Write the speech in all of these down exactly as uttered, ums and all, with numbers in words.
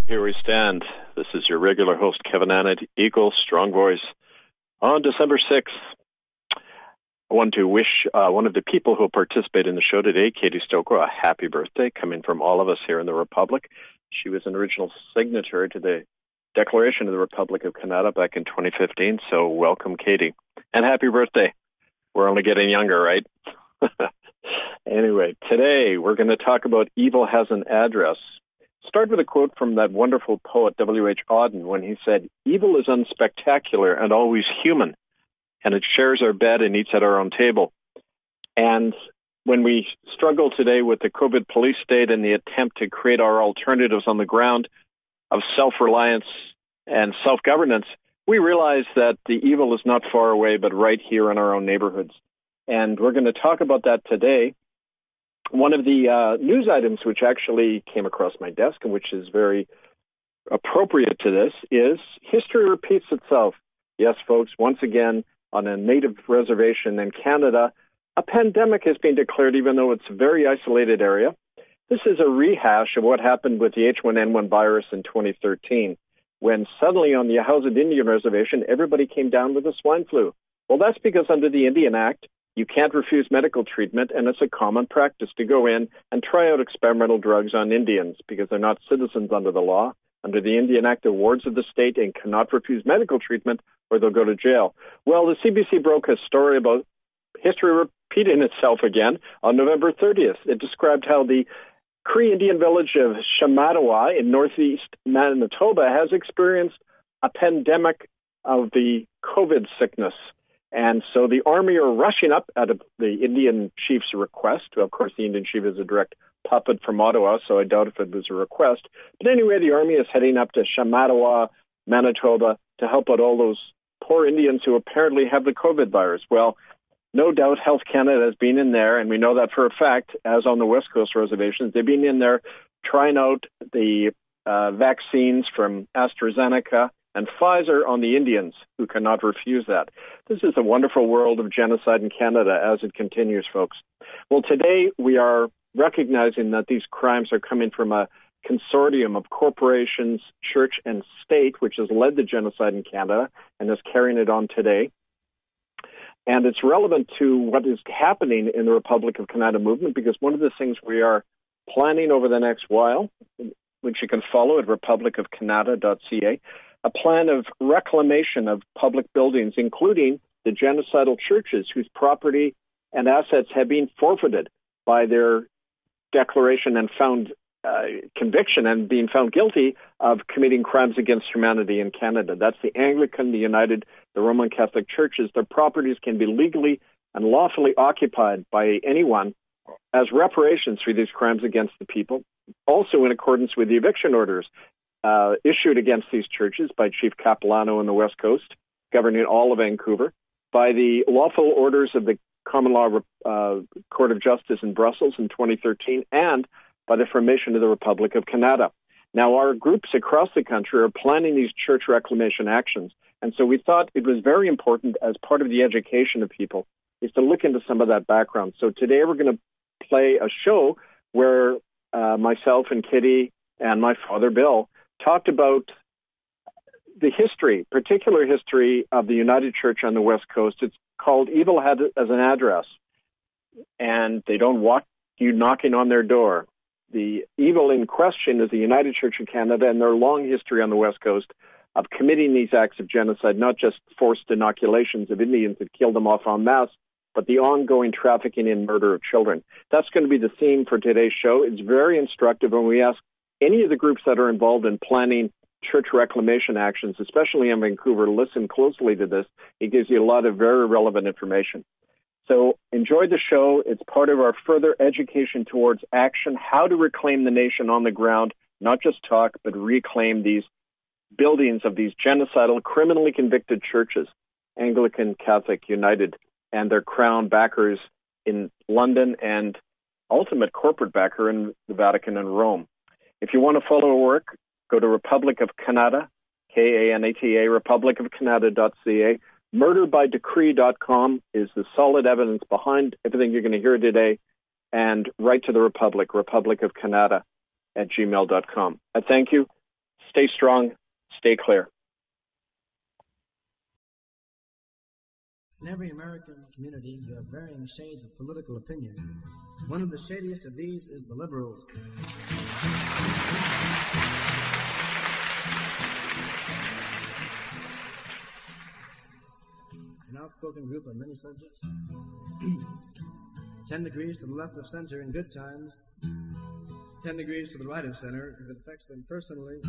Here we stand. This is your regular host, Kevin Annett, Eagle Strong Voice. On December sixth, I want to wish uh, one of the people who participate in the show today, Katie Stokoe, a happy birthday, coming from all of us here in the Republic. She was an original signatory to the Declaration of the Republic of Canada back in twenty fifteen, so welcome, Katie. And happy birthday. We're only getting younger, right? Anyway, today we're going to talk about Evil Has an Address. Start with a quote from that wonderful poet W H Auden when he said, "Evil is unspectacular and always human, and it shares our bed and eats at our own table." And when we struggle today with the COVID police state and the attempt to create our alternatives on the ground of self-reliance and self-governance, we realize that the evil is not far away, but right here in our own neighborhoods. And we're going to talk about that today. One of the uh, news items which actually came across my desk and which is very appropriate to this is history repeats itself. Yes, folks, once again, on a native reservation in Canada, a pandemic has been declared even though it's a very isolated area. This is a rehash of what happened with the H one N one virus in twenty thirteen, when suddenly on the Ahousaht Indian Reservation, everybody came down with the swine flu. Well, that's because under the Indian Act, you can't refuse medical treatment, and it's a common practice to go in and try out experimental drugs on Indians because they're not citizens under the law. Under the Indian Act, the wards of the state and cannot refuse medical treatment or they'll go to jail. Well, the C B C broke a story about history repeating itself again on November thirtieth. It described how the Cree Indian village of Shamattawa in northeast Manitoba has experienced a pandemic of the COVID sickness. And so the army are rushing up at a, the Indian chief's request. Well, of course, the Indian chief is a direct puppet from Ottawa, so I doubt if it was a request. But anyway, the army is heading up to Shamattawa, Manitoba, to help out all those poor Indians who apparently have the COVID virus. Well, no doubt Health Canada has been in there, and we know that for a fact, as on the West Coast reservations. They've been in there trying out the uh, vaccines from AstraZeneca and Pfizer on the Indians who cannot refuse that. This is a wonderful world of genocide in Canada as it continues, folks. Well, today we are recognizing that these crimes are coming from a consortium of corporations, church, and state, which has led the genocide in Canada and is carrying it on today. And it's relevant to what is happening in the Republic of Canada movement because one of the things we are planning over the next while, which you can follow at republic of canada dot c a, a plan of reclamation of public buildings, including the genocidal churches whose property and assets have been forfeited by their declaration and found uh, conviction and being found guilty of committing crimes against humanity in Canada. That's the Anglican, the United, the Roman Catholic churches. Their properties can be legally and lawfully occupied by anyone as reparations for these crimes against the people, also in accordance with the eviction orders Uh, issued against these churches by Chief Capilano on the West Coast, governing all of Vancouver, by the lawful orders of the Common Law uh, Court of Justice in Brussels in twenty thirteen, and by the formation of the Republic of Canada. Now, our groups across the country are planning these church reclamation actions, and so we thought it was very important as part of the education of people is to look into some of that background. So today we're going to play a show where uh, myself and Kitty and my father, Bill, talked about the history, particular history of the United Church on the West Coast. It's called Evil Has an Address, and they don't want you knocking on their door. The evil in question is the United Church of Canada and their long history on the West Coast of committing these acts of genocide, not just forced inoculations of Indians that killed them off en masse, but the ongoing trafficking and murder of children. That's going to be the theme for today's show. It's very instructive when we ask any of the groups that are involved in planning church reclamation actions, especially in Vancouver, listen closely to this. It gives you a lot of very relevant information. So enjoy the show. It's part of our further education towards action, how to reclaim the nation on the ground, not just talk, but reclaim these buildings of these genocidal, criminally convicted churches, Anglican, Catholic, United, and their crown backers in London and ultimate corporate backer in the Vatican and Rome. If you want to follow our work, go to Republic of Canada, K A N A T A, republic of canada dot c a. murder by decree dot com is the solid evidence behind everything you're going to hear today. And write to the Republic, Republic of Canada at gmail dot com. I thank you. Stay strong, stay clear. In every American community, you have varying shades of political opinion. One of the shadiest of these is the liberals. An outspoken group on many subjects. Ten degrees to the left of center in good times. Ten degrees to the right of center if it affects them personally.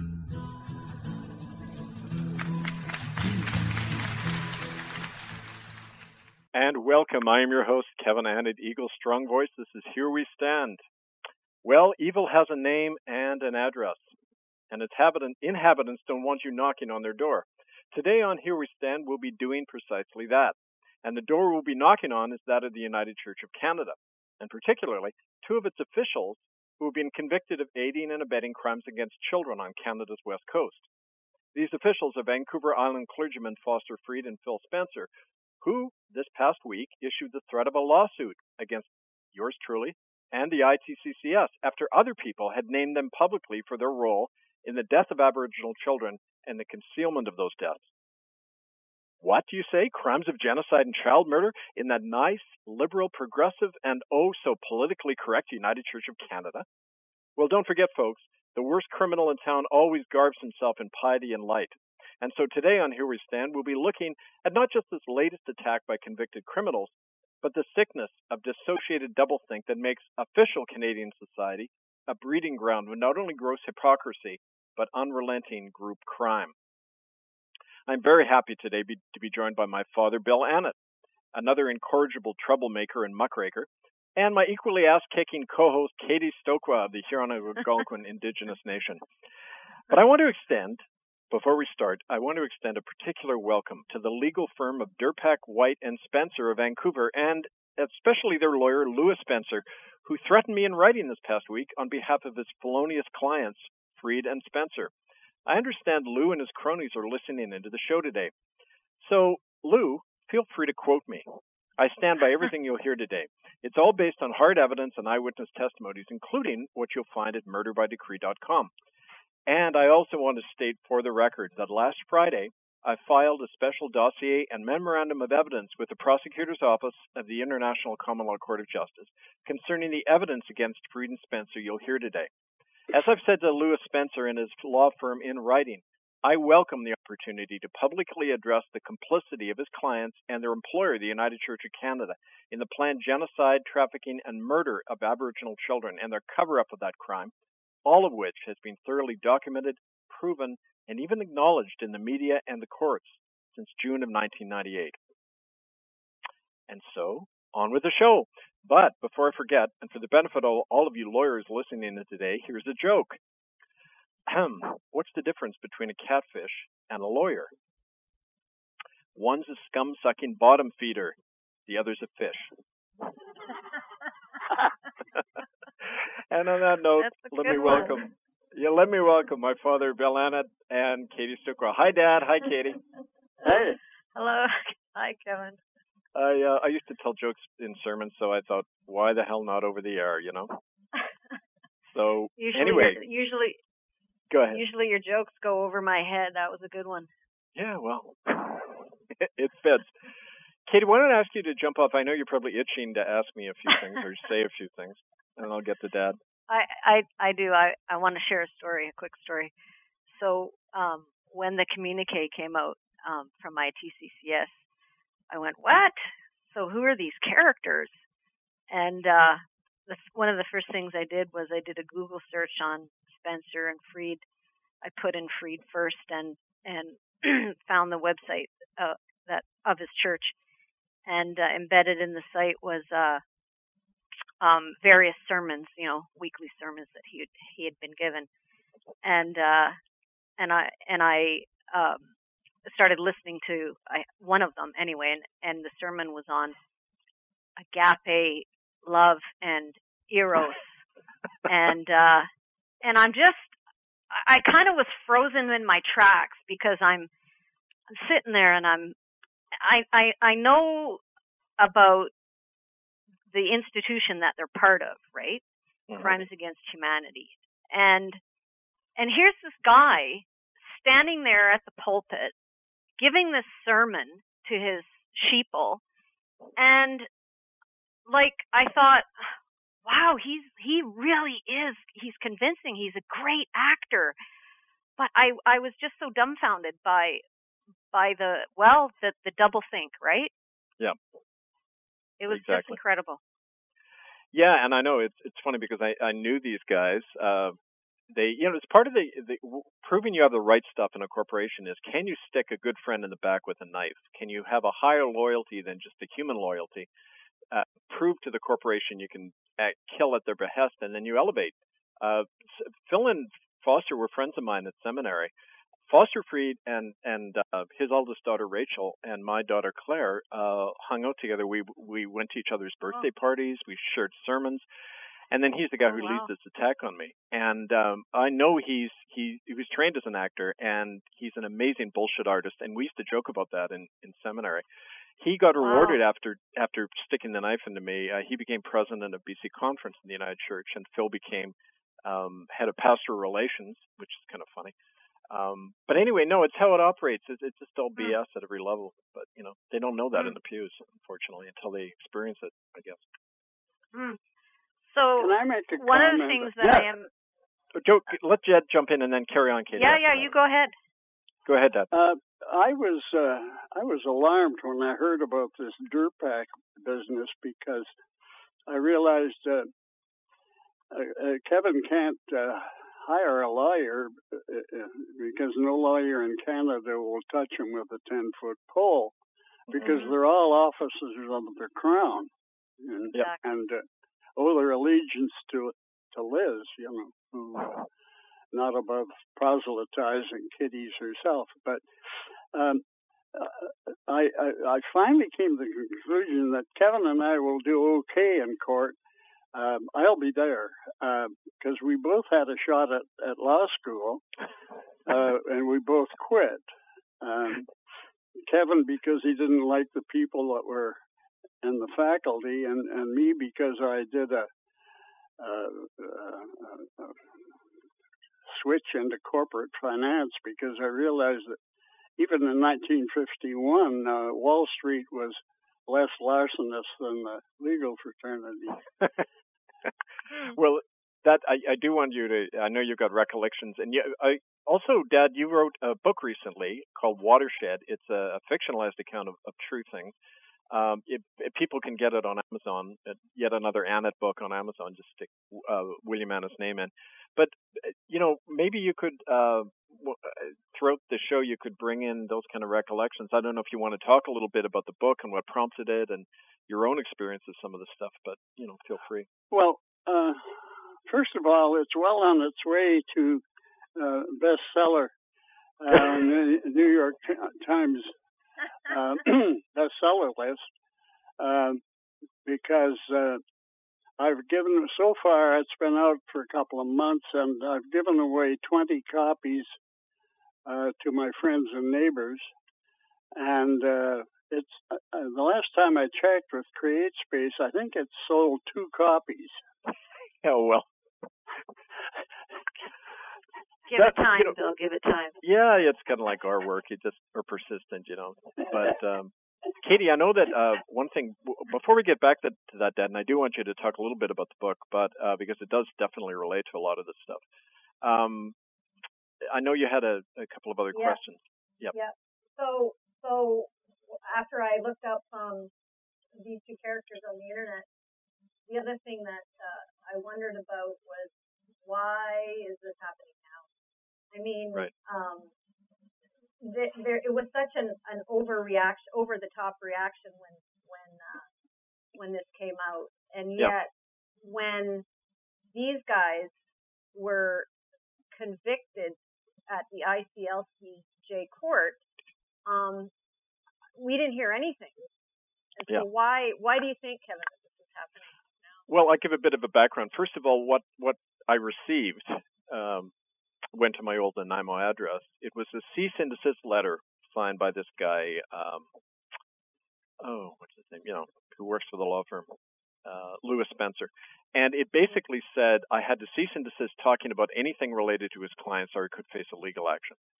And welcome. I am your host, Kevin Annett, Eagle Strong Voice. This is Here We Stand. Well, evil has a name and an address, and its inhabitant, inhabitants don't want you knocking on their door. Today on Here We Stand, we'll be doing precisely that. And the door we'll be knocking on is that of the United Church of Canada, and particularly two of its officials who have been convicted of aiding and abetting crimes against children on Canada's west coast. These officials are Vancouver Island clergymen Foster Freed and Phil Spencer, who this past week issued the threat of a lawsuit against yours truly and the I T C C S after other people had named them publicly for their role in the death of Aboriginal children and the concealment of those deaths. What do you say? Crimes of genocide and child murder in that nice, liberal, progressive, and oh so politically correct United Church of Canada? Well, don't forget, folks, the worst criminal in town always garbs himself in piety and light. And so today on Here We Stand, we'll be looking at not just this latest attack by convicted criminals, but the sickness of dissociated doublethink that makes official Canadian society a breeding ground of not only gross hypocrisy, but unrelenting group crime. I'm very happy today be, to be joined by my father, Bill Annett, another incorrigible troublemaker and muckraker, and my equally ass-kicking co-host, Katie Stokwa of the Huron-Algonquin Indigenous Nation. But I want to extend Before we start, I want to extend a particular welcome to the legal firm of Durpak, White, and Spencer of Vancouver, and especially their lawyer, Louis Spencer, who threatened me in writing this past week on behalf of his felonious clients, Freed and Spencer. I understand Lou and his cronies are listening into the show today. So, Lou, feel free to quote me. I stand by everything you'll hear today. It's all based on hard evidence and eyewitness testimonies, including what you'll find at murder by decree dot com. And I also want to state for the record that last Friday, I filed a special dossier and memorandum of evidence with the Prosecutor's Office of the International Common Law Court of Justice concerning the evidence against Freed and Spencer you'll hear today. As I've said to Louis Spencer and his law firm in writing, I welcome the opportunity to publicly address the complicity of his clients and their employer, the United Church of Canada, in the planned genocide, trafficking, and murder of Aboriginal children and their cover-up of that crime, all of which has been thoroughly documented, proven, and even acknowledged in the media and the courts since June of nineteen ninety-eight. And so, on with the show. But before I forget, and for the benefit of all of you lawyers listening in today, here's a joke. Ahem. What's the difference between a catfish and a lawyer? One's a scum-sucking bottom feeder. The other's a fish. And on that note, let me welcome, one. yeah, let me welcome my father, Bill Annett, and Katie Stokwa. Hi, Dad. Hi, Katie. Hey. Hello. Hi, Kevin. I uh, I used to tell jokes in sermons, so I thought, why the hell not over the air, you know? So usually, anyway, usually, go ahead. Usually your jokes go over my head. That was a good one. Yeah, well, it, it fits. Katie, why don't I ask you to jump off? I know you're probably itching to ask me a few things or say a few things, and I'll get to Dad. I, I, I do. I, I want to share a story, a quick story. So um, when the communique came out um, from I T C C S, I went, what? So who are these characters? And uh, the, one of the first things I did was I did a Google search on Spencer and Freed. I put in Freed first and and found the website uh, that of his church. And uh, embedded in the site was uh, um, various sermons, you know, weekly sermons that he had, he had been given. And uh, and I and I um, started listening to I, one of them anyway, and, and the sermon was on agape, love, and eros, and uh, and I'm just I kind of was frozen in my tracks because I'm I'm sitting there and I'm I I, I know about the institution that they're part of, right? Mm-hmm. Crimes Against Humanity, and and here's this guy standing there at the pulpit, giving this sermon to his sheeple, and like I thought, wow, he's he really is. He's convincing. He's a great actor. But I I was just so dumbfounded by by the well the the double think, right? Yeah. It was exactly. just incredible. Yeah, and I know it's it's funny because I I knew these guys. Uh, they you know it's part of the, the proving you have the right stuff in a corporation is, can you stick a good friend in the back with a knife? Can you have a higher loyalty than just a human loyalty? Uh, prove to the corporation you can uh, kill at their behest, and then you elevate. Uh, Phil and Foster were friends of mine at seminary. Foster Fried and and uh, his oldest daughter Rachel and my daughter Claire uh, hung out together. We we went to each other's birthday Oh. parties. We shared sermons, and then he's the guy Oh, who wow. leads this attack on me. And um, I know he's he he was trained as an actor, and he's an amazing bullshit artist. And we used to joke about that in in seminary. He got Wow. rewarded after after sticking the knife into me. Uh, he became president of B C Conference in the United Church, and Phil became um, head of pastoral relations, which is kind of funny. Um, but anyway, no, it's how it operates. It's, it's just all B S at every level. But, you know, they don't know that Mm. in the pews, unfortunately, until they experience it, I guess. Mm. So Can I make a one of the comment? things that Yeah. I am So, Joe, let Jed jump in and then carry on, Katie. yeah after yeah that. you go ahead. Go ahead, Dad. Uh, I was uh, I was alarmed when I heard about this Durpak business because I realized uh, uh, uh, Kevin can't uh, hire a lawyer uh, uh, because no lawyer in Canada will touch him with a ten-foot pole because Mhm. they're all officers of the Crown, and, Yep. and uh, owe their allegiance to to Liz, you know, who uh, not above proselytizing kiddies herself. But um, uh, I, I I finally came to the conclusion that Kevin and I will do okay in court. Um, I'll be there because uh, we both had a shot at, at law school, uh, and we both quit. Um, Kevin because he didn't like the people that were in the faculty, and, and me because I did a, a, a, a switch into corporate finance because I realized that even in nineteen fifty-one, uh, Wall Street was less larcenous than the legal fraternity. Well, that I, I do want you to. I know you've got recollections, and you, I also, Dad, you wrote a book recently called Watershed. It's a, a fictionalized account of, of true things. Um, it, it, people can get it on Amazon. Yet another Annett book on Amazon. Just stick uh, William Annett's name in. But you know, maybe you could uh, throughout the show you could bring in those kind of recollections. I don't know if you want to talk a little bit about the book and what prompted it, and your own experience of some of the stuff. But you know, feel free. Well, uh, first of all, it's well on its way to uh, bestseller uh, New York Times uh, bestseller list uh, because uh, I've given so far. It's been out for a couple of months, and I've given away twenty copies uh, to my friends and neighbors. And uh, it's uh, the last time I checked with CreateSpace, I think it sold two copies. Oh well. Give That, it time, you know, Bill. Give it time. Yeah, it's kind of like our work. You just are persistent, you know. But um, Katie, I know that uh, one thing before we get back to, to that, Dad, and I do want you to talk a little bit about the book, but uh, because it does definitely relate to a lot of this stuff. Um, I know you had a, a couple of other Yeah. questions. Yep. Yeah. So, so after I looked up um, these two characters on the internet, the other thing that uh, I wondered about was why is this happening now? I mean, Right. um, th- there it was such an, an overreaction, over the top reaction when when uh, when this came out, and yet Yeah. when these guys were convicted at the I C L C J court, um, we didn't hear anything. And so Yeah. why why do you think, Kevin, that this is happening? Well, I'll give a bit of a background. First of all, what, what I received um, went to my old Nanaimo address. It was a cease and desist letter signed by this guy, um, oh, what's his name, you know, who works for the law firm, uh, Lewis Spencer. And it basically said I had to cease and desist talking about anything related to his clients or he could face a legal action.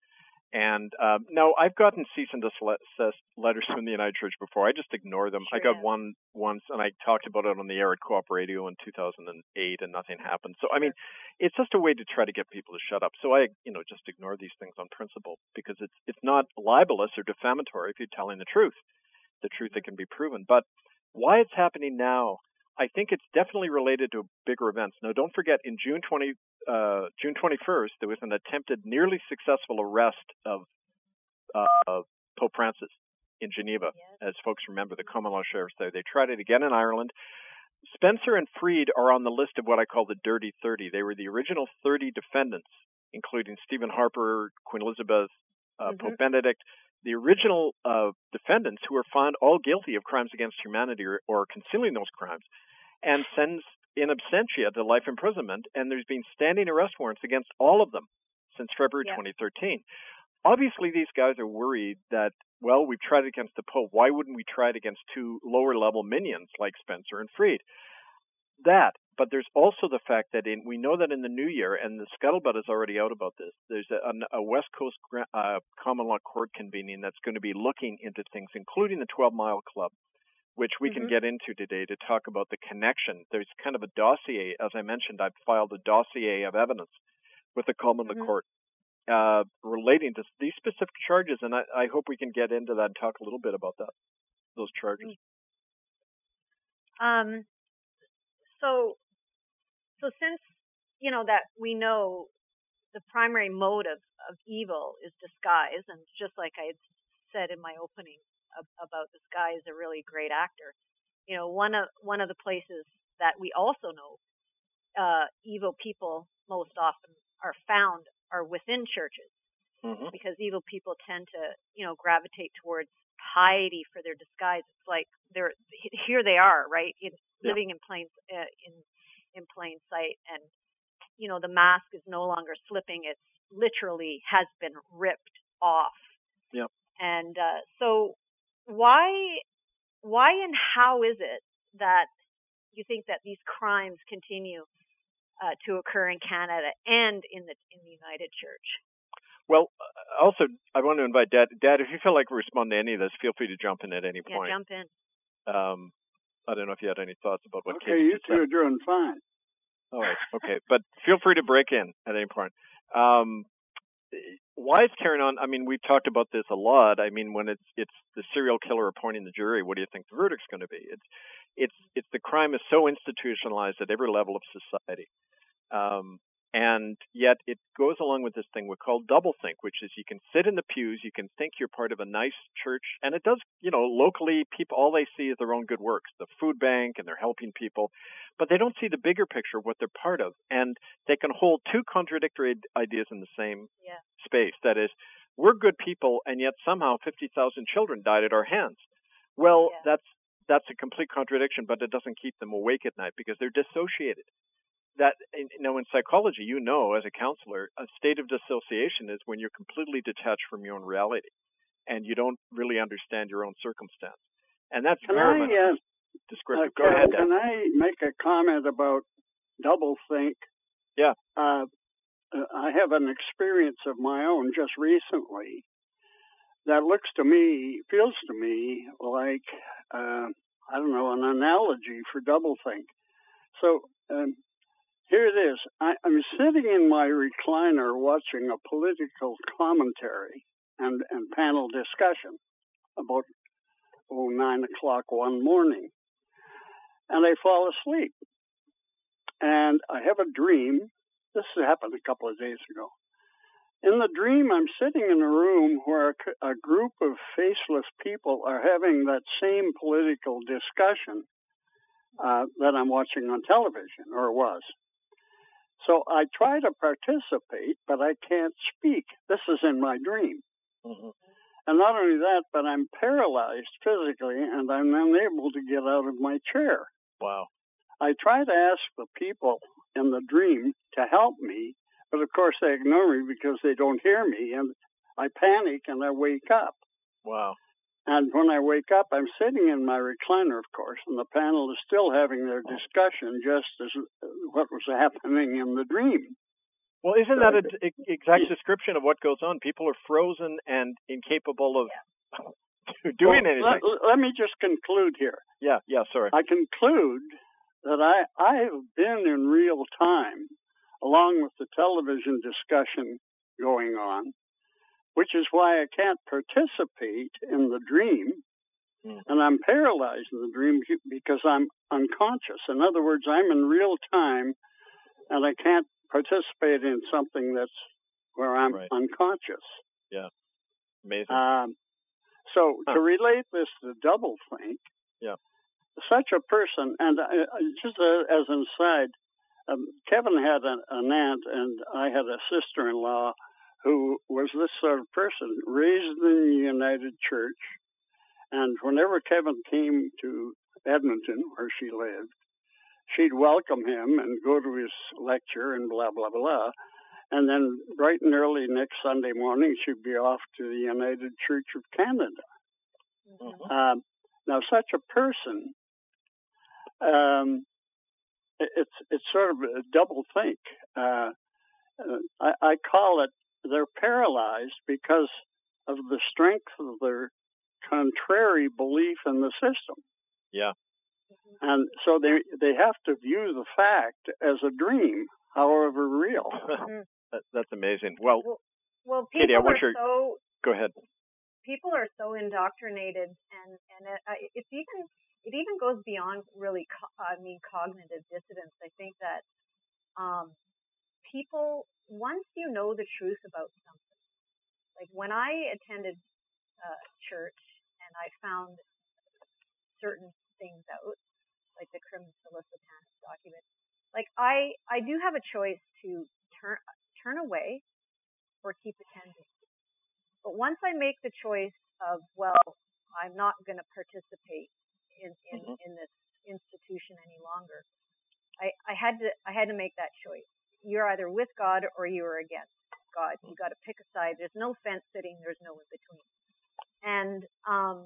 And uh, no, I've gotten cease and desist letters from the United Church before. I just ignore them. Sure, I got yeah. one once, and I talked about it on the air at Co-op Radio in two thousand eight, and nothing happened. So, I mean, it's just a way to try to get people to shut up. So I, you know, just ignore these things on principle because it's it's not libelous or defamatory if you're telling the truth, the truth that can be proven. But why it's happening now, I think it's definitely related to bigger events. Now, don't forget, in June twentieth, uh, June twenty-first, there was an attempted, nearly successful arrest of uh, Pope Francis in Geneva. Yes. As folks remember, the common law sheriffs there. They tried it again in Ireland. Spencer and Freed are on the list of what I call the Dirty thirty. They were the original thirty defendants, including Stephen Harper, Queen Elizabeth, uh, mm-hmm. Pope Benedict, the original uh, defendants who were found all guilty of crimes against humanity or, or concealing those crimes, and sends in absentia to life imprisonment, and there's been standing arrest warrants against all of them since February yeah. twenty thirteen. Obviously, these guys are worried that, well, we've tried it against the Pope. Why wouldn't we try it against two lower-level minions like Spencer and Freed? That, but there's also the fact that in, we know that in the new year, and the scuttlebutt is already out about this, there's a, a West Coast uh, common law court convening that's going to be looking into things, including the twelve mile Club, which we mm-hmm. can get into today to talk about the connection. There's kind of a dossier. As I mentioned, I've filed a dossier of evidence with the common law mm-hmm. court uh, relating to these specific charges, and I, I hope we can get into that and talk a little bit about that, those charges. Um. So, so since, you know, that we know the primary motive of evil is disguise, and just like I had said in my opening about this guy is a really great actor, you know, one of one of the places that we also know uh, evil people most often are found are within churches, mm-hmm. because evil people tend to, you know, gravitate towards piety for their disguise. It's like they're here they are, right, in, yeah. living in plain uh, in in plain sight, and you know the mask is no longer slipping; it's literally has been ripped off. Yep. And uh, so, why, why, and how is it that you think that these crimes continue uh, to occur in Canada and in the in the United Church? Well, also, I want to invite Dad. Dad, if you feel like responding to any of this, feel free to jump in at any yeah, point. Yeah, jump in. Um, I don't know if you had any thoughts about what Okay, you two are doing fine. All right, okay. But feel free to break in at any point. Um, why is carrying on? I mean, we've talked about this a lot. I mean, when it's it's the serial killer appointing the jury, what do you think the verdict's going to be? It's it's it's the crime is so institutionalized at every level of society. Um, And yet it goes along with this thing we call doublethink, which is you can sit in the pews, you can think you're part of a nice church, and it does, you know, locally, people, all they see is their own good works, the food bank, and they're helping people, but they don't see the bigger picture of what they're part of, and they can hold two contradictory ideas in the same yeah. space. That is, we're good people, and yet somehow fifty thousand children died at our hands. Well, yeah. that's that's a complete contradiction, but it doesn't keep them awake at night because they're dissociated. That, you know, in psychology, you know, as a counselor, a state of dissociation is when you're completely detached from your own reality and you don't really understand your own circumstance. And that's can very I, much uh, descriptive. Uh, Go ahead, Can Dan. I make a comment about doublethink? Yeah. Uh, I have an experience of my own just recently that looks to me, feels to me like, uh, I don't know, an analogy for doublethink. So, um, here it is. I, I'm sitting in my recliner watching a political commentary and, and panel discussion about oh, nine o'clock one morning. And I fall asleep. And I have a dream. This happened a couple of days ago. In the dream, I'm sitting in a room where a, a group of faceless people are having that same political discussion uh, that I'm watching on television, or was. So I try to participate, but I can't speak. This is in my dream. Mm-hmm. And not only that, but I'm paralyzed physically, and I'm unable to get out of my chair. Wow. I try to ask the people in the dream to help me, but of course they ignore me because they don't hear me, and I panic and I wake up. Wow. And when I wake up, I'm sitting in my recliner, of course, and the panel is still having their discussion just as what was happening in the dream. Well, isn't that an exact description of what goes on? People are frozen and incapable of yeah. doing well, anything. Let, let me just conclude here. Yeah, yeah, sorry. I conclude that I, I have been in real time, along with the television discussion going on, which is why I can't participate in the dream, mm. and I'm paralyzed in the dream because I'm unconscious. In other words, I'm in real time, and I can't participate in something that's where I'm right. unconscious. Yeah, amazing. Um, so huh. to relate this to doublethink, yeah. such a person, and uh, just uh, as an aside, um, Kevin had an, an aunt, and I had a sister-in-law who was this sort of person, raised in the United Church, and whenever Kevin came to Edmonton, where she lived, she'd welcome him and go to his lecture and blah, blah, blah. And then bright and early next Sunday morning, she'd be off to the United Church of Canada. Mm-hmm. Um, now, such a person, um, it's it's sort of a double think. Uh, I, I call it they're paralyzed because of the strength of their contrary belief in the system. Yeah. And so they they have to view the fact as a dream, however real. that, that's amazing. Well, well, well people Katie, I want are your, so go ahead. People are so indoctrinated, and and it, it's even it even goes beyond really. Co- I mean, cognitive dissonance. I think that um, people, once you know the truth about something, like when I attended uh, church and I found certain things out, like the Crim Solicitanus document, like I, I do have a choice to turn turn away or keep attending. But once I make the choice of, well, I'm not going to participate in, in, mm-hmm. in this institution any longer, I, I had to I had to make that choice. You're either with God or you are against God. You got to pick a side. There's no fence sitting. There's no in between. And um,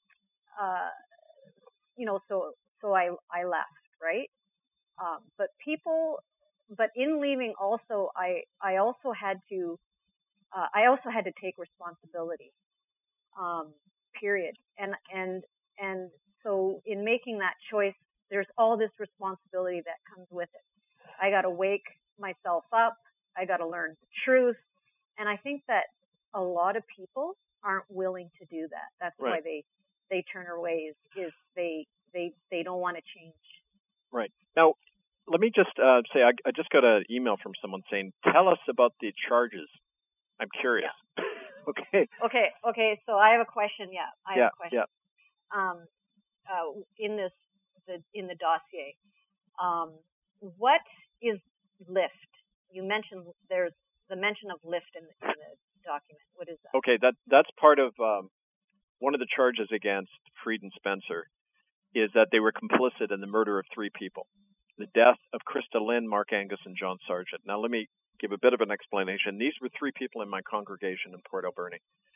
uh, you know, so so I I left, right? Um, but people, but in leaving, also I I also had to uh, I also had to take responsibility. Um, period. And and and so in making that choice, there's all this responsibility that comes with it. I got to wake myself up. I got to learn the truth. And I think that a lot of people aren't willing to do that. That's right. why they they turn away. Is, is they they they don't want to change. Right. Now, let me just uh, say I, I just got an email from someone saying, "Tell us about the charges." I'm curious. Yeah. okay. Okay. Okay. So I have a question. Yeah, I yeah, have a question. Yeah. Um, uh, in this the in the dossier, um, what is lift? You mentioned there's the mention of lift in the, in the document. What is that? Okay, that that's part of um, one of the charges against Freed and Spencer is that they were complicit in the murder of three people, the death of Krista Lynn, Mark Angus, and John Sargent. Now, let me give a bit of an explanation. These were three people in my congregation in Port Alberni.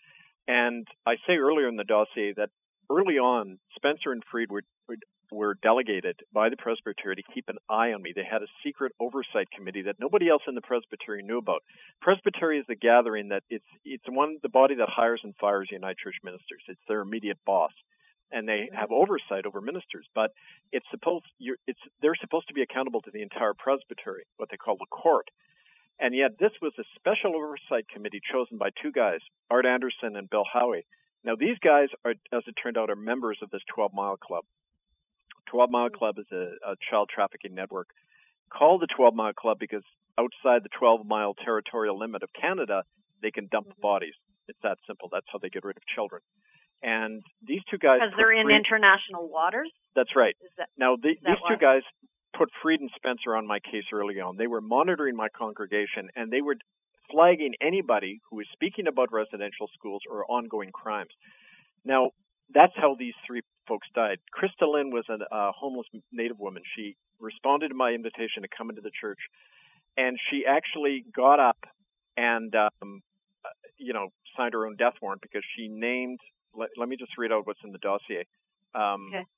And I say earlier in the dossier that early on, Spencer and Freed were, were delegated by the Presbytery to keep an eye on me. They had a secret oversight committee that nobody else in the Presbytery knew about. Presbytery is the gathering that it's it's one the body that hires and fires United Church ministers. It's their immediate boss, and they have oversight over ministers. But it's supposed you're, it's they're supposed to be accountable to the entire Presbytery, what they call the court. And yet this was a special oversight committee chosen by two guys, Art Anderson and Bill Howie. Now, these guys, are, as it turned out, are members of this twelve mile Club. twelve mile Club is a, a child trafficking network called the twelve mile Club because outside the twelve mile territorial limit of Canada, they can dump bodies. It's that simple. That's how they get rid of children. And these two guys... Because they're in free... international waters? That's right. Is that, now, the, is that these why? two guys put Freed and Spencer on my case early on. They were monitoring my congregation, and they were flagging anybody who was speaking about residential schools or ongoing crimes. Now, that's how these three folks died. Krista Lynn was a uh, homeless Native woman. She responded to my invitation to come into the church, and she actually got up and, um, you know, signed her own death warrant because she named, let, let me just read out what's in the dossier. Um, okay.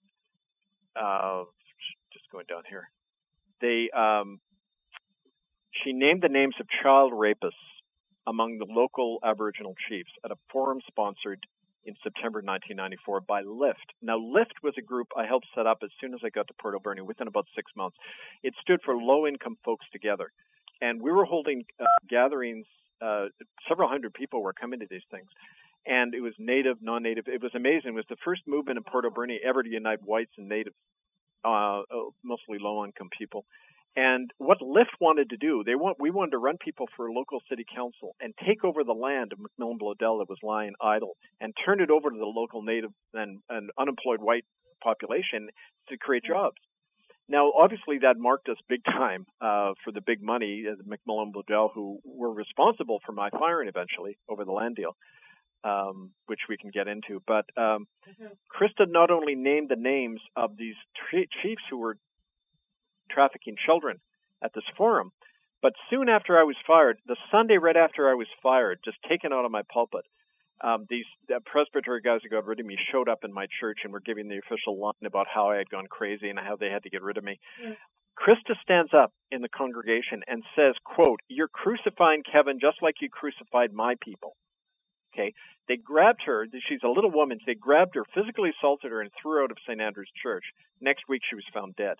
Uh, just going down here. They, um, she named the names of child rapists among the local Aboriginal chiefs at a forum sponsored in September nineteen ninety-four by LIFT. Now, LIFT was a group I helped set up as soon as I got to Port Alberni, within about six months. It stood for Low-Income Folks Together. And we were holding uh, gatherings, uh, several hundred people were coming to these things. And it was native, non-native. It was amazing. It was the first movement in Port Alberni ever to unite whites and natives, uh, mostly low-income people. And what LIFT wanted to do, they want, we wanted to run people for a local city council and take over the land of McMillan Bloedel that was lying idle and turn it over to the local native and, and unemployed white population to create jobs. Now, obviously, that marked us big time uh, for the big money, uh, McMillan Bloedel, who were responsible for my firing eventually over the land deal, um, which we can get into. But um, mm-hmm. Krista not only named the names of these tra- chiefs who were trafficking children at this forum, but soon after I was fired, the Sunday right after I was fired, just taken out of my pulpit, um, these uh, Presbytery guys who got rid of me showed up in my church and were giving the official line about how I had gone crazy and how they had to get rid of me. Mm. Krista stands up in the congregation and says, quote, "You're crucifying Kevin just like you crucified my people." Okay. They grabbed her. She's a little woman. They grabbed her, physically assaulted her, and threw her out of Saint Andrew's Church. Next week, she was found dead.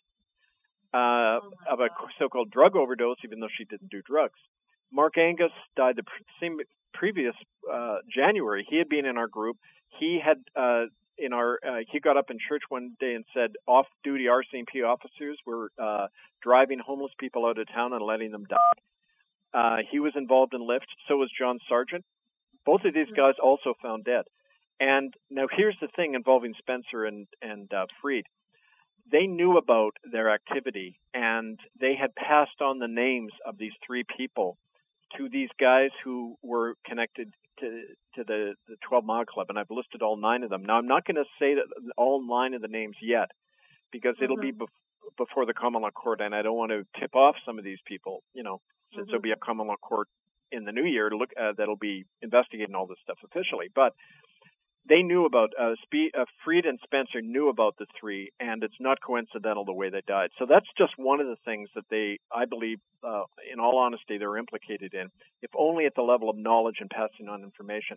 Uh, oh of a God. so-called drug overdose, even though she didn't do drugs. Mark Angus died the same previous uh, January. He had been in our group. He had uh, in our uh, he got up in church one day and said off-duty R C M P officers were uh, driving homeless people out of town and letting them die. Uh, he was involved in LIFT. So was John Sargent. Both of these guys also found dead. And now here's the thing involving Spencer and and uh, Freed. They knew about their activity, and they had passed on the names of these three people to these guys who were connected to to the, the twelve Mile Club, and I've listed all nine of them. Now, I'm not going to say that all nine of the names yet, because mm-hmm. it'll be bef- before the common law court, and I don't want to tip off some of these people, you know, since mm-hmm. there'll be a common law court in the new year to look uh, that'll be investigating all this stuff officially. But they knew about, uh, Spe- uh, Freed and Spencer knew about the three, and it's not coincidental the way they died. So that's just one of the things that they, I believe, uh, in all honesty, they're implicated in, if only at the level of knowledge and passing on information.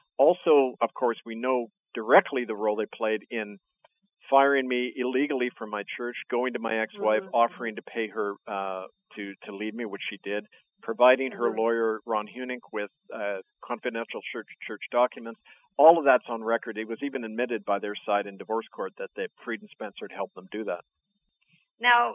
Also, of course, we know directly the role they played in firing me illegally from my church, going to my ex-wife, mm-hmm. offering to pay her uh, to, to leave me, which she did, providing mm-hmm. her lawyer, Ron Hunink, with uh, confidential church, church documents. All of that's on record. It was even admitted by their side in divorce court that they, Freed and Spencer had helped them do that. Now,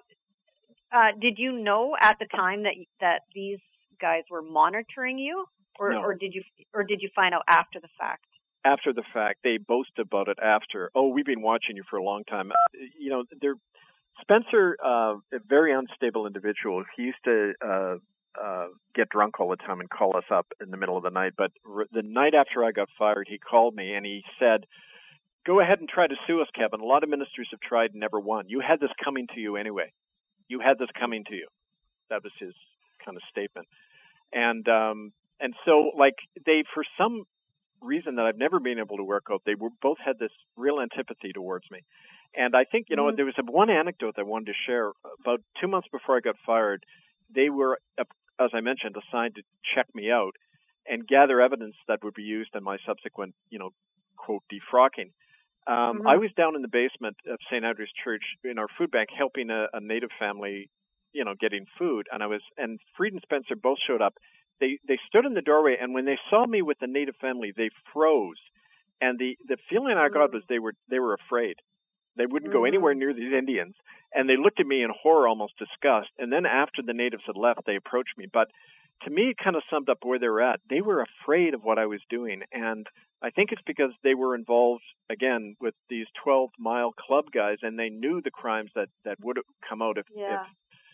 uh, did you know at the time that that these guys were monitoring you, or, no. or did you, or did you find out after the fact? After the fact, they boast about it after. Oh, we've been watching you for a long time. You know, they're Spencer, uh, a very unstable individual. He used to uh, uh, get drunk all the time and call us up in the middle of the night. But r- the night after I got fired, he called me and he said, "Go ahead and try to sue us, Kevin. A lot of ministers have tried and never won. You had this coming to you anyway. You had this coming to you." That was his kind of statement. And um, and so, like, they, for some reason that I've never been able to work out, they were both had this real antipathy towards me. And I think, you know, mm-hmm. there was a, one anecdote I wanted to share. About two months before I got fired, they were, as I mentioned, assigned to check me out and gather evidence that would be used in my subsequent, you know, quote, defrocking. Um, mm-hmm. I was down in the basement of Saint Andrew's Church in our food bank helping a, a native family, you know, getting food. And I was, and Freed and Spencer both showed up. They they stood in the doorway, and when they saw me with the native family, they froze. And the, the feeling I got was they were they were afraid. They wouldn't go anywhere near these Indians. And they looked at me in horror, almost disgust. And then after the natives had left, they approached me. But to me, it kind of summed up where they were at. They were afraid of what I was doing. And I think it's because they were involved, again, with these twelve Mile Club guys, and they knew the crimes that, that would have come out if, yeah. if